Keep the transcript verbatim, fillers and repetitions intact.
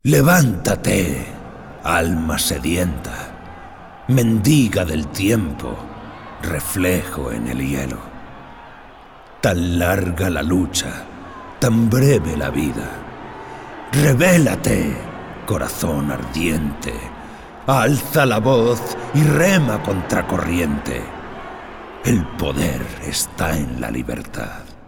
Levántate, alma sedienta, mendiga del tiempo, reflejo en el hielo. Tan larga la lucha, tan breve la vida. Revélate, corazón ardiente, alza la voz y rema contracorriente. El poder está en la libertad.